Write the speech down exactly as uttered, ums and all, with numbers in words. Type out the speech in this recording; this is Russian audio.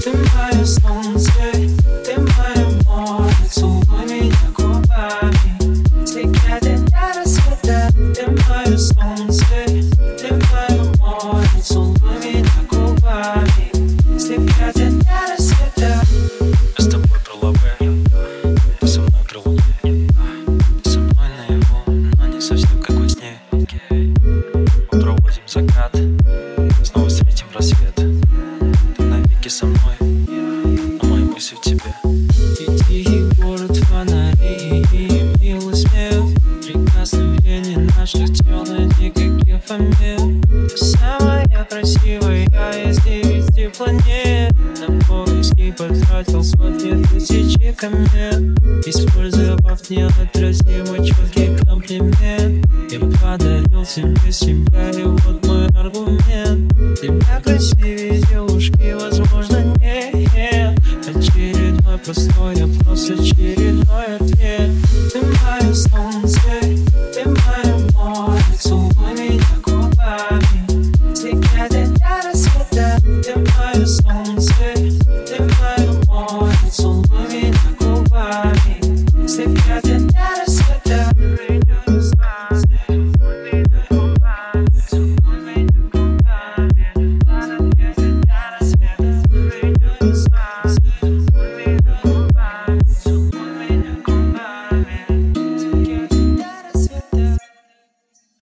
Ты мое солнце, ты мое море, целуй меня губами, слегка до рассвета. Ты мое солнце, ты мое море, целуй меня губами, слегка до рассвета. Я с тобой про лавэ, ты со мной про луне, ты со мной наяву, но не совсем как во сне. Мы проводим закат, снова встретим рассвет. Ты навеки со мной, но мои мысли в тебе. И тихий город, фонари и милый смех. Прекрасный в день наших тел, никаких фамилий. Ты самая красивая из девяти планет. На поиски потратил сотни тысяч комет, использовав неотразимый четкий комплимент. Я подарил тебе себя, и вот мой аргумент. Тебя красивее девушки, возможно, нет. Очередной простой, я просто очередной ответ.